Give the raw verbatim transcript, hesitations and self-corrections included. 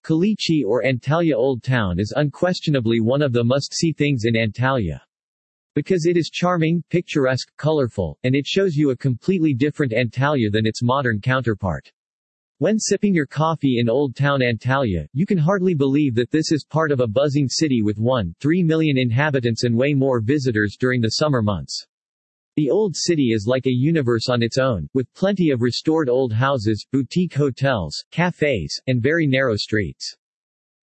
Kalichi or Antalya Old Town is unquestionably one of the must-see things in Antalya. Because it is charming, picturesque, colorful, and it shows you a completely different Antalya than its modern counterpart. When sipping your coffee in Old Town Antalya, you can hardly believe that this is part of a buzzing city with one point three million inhabitants and way more visitors during the summer months. The old city is like a universe on its own, with plenty of restored old houses, boutique hotels, cafes, and very narrow streets.